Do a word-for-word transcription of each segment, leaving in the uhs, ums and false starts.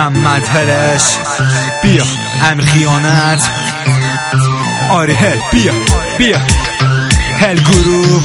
محمد هلش بیا امیر خیانت آری هل بیا بیا هل گروه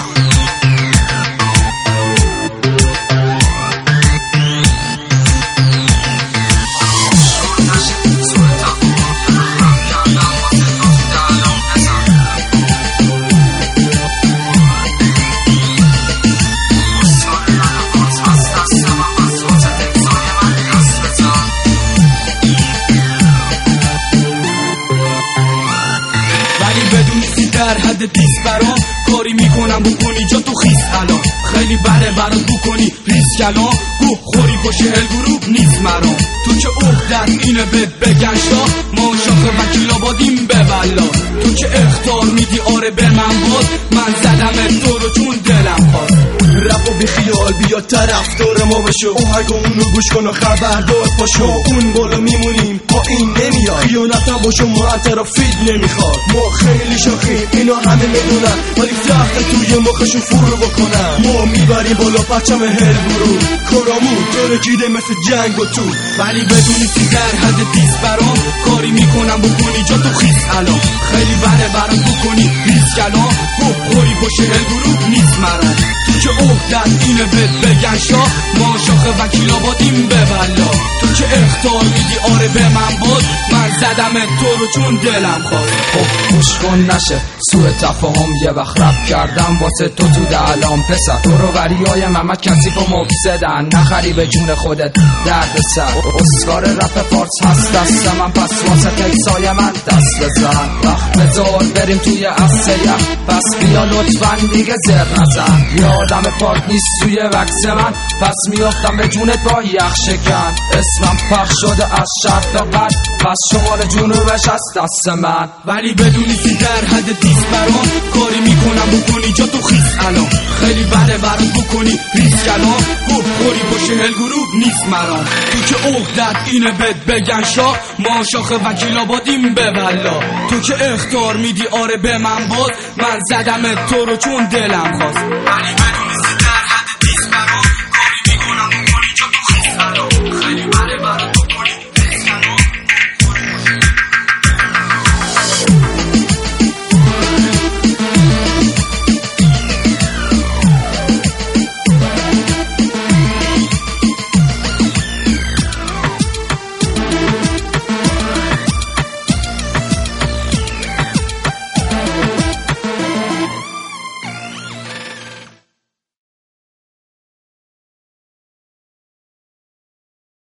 در حد دیس برام کاری میکنم بکنی جا تو خیس الان خیلی بره برات بکنی ریس کلام گوه خوری پشت هل گروه نیست مرام تو که عهدت اینه بهت بگن شا ما شاخ وکیل آبادیم ببلا تو که اختار میدی آره به من باز من زدم تو رو چون دلم خواست رفت و بی خیال بیا طرف دور ما بشو اون اونو گوش کن و خبردار پاشو اون بالا میمونیم با این نمیاد خیانتم با شما اطرافید نمیخواد ما خیلی شاخیم اینا همه میدونن ولی تخت توی مخشون فرو بکنن ما میبریم بالا پرچم هل گروه کارامون ترکیده مثل جنگ و تو ولی بدونی که در حد دیس برام کاری میکنم بکنی جا تو خیس الان خیلی بره برام بکنی ریس کلام گوه خوری پشت هل گروه نیست مرام تو که عهدت اینه بهت بگن شا ما شاخ وکیل آبادیم ببلا تو که اختار میدی آره به من باز من زدم تو رو چون دلم خواست خب خوش کن نشه سوء تفاهم یه وقت رب کردم واسه تو تو دلام پسر تو رو وریای محمد کثیف و مفسدن نخری به جون خودت درد سر اسکار رپ فارس هست دست من پس واسه تکسای من دست بزن وقت بذار بریم توی عصه پس بیا لطفا دیگه زر نزن یادم پاک نیست توی وکس من پس میافتم به جونت با یخ شکن اسمم پخش شده از شرق تا غرب پس شمال جنوبش از دست من ولی بدونی که در حد دیس برام کاری میکنم بکنی جا تو خیس الان خیلی بده برام بکنی ریس کلام گوه خوری پشت هل گروه نیست مرام تو که عهدت اینه بهت بگن شا ما شاخ وکیل آبادیم ببلا تو که اختار میدی آره به من باز من زدم تو رو چون دلم خواست ولی بدونی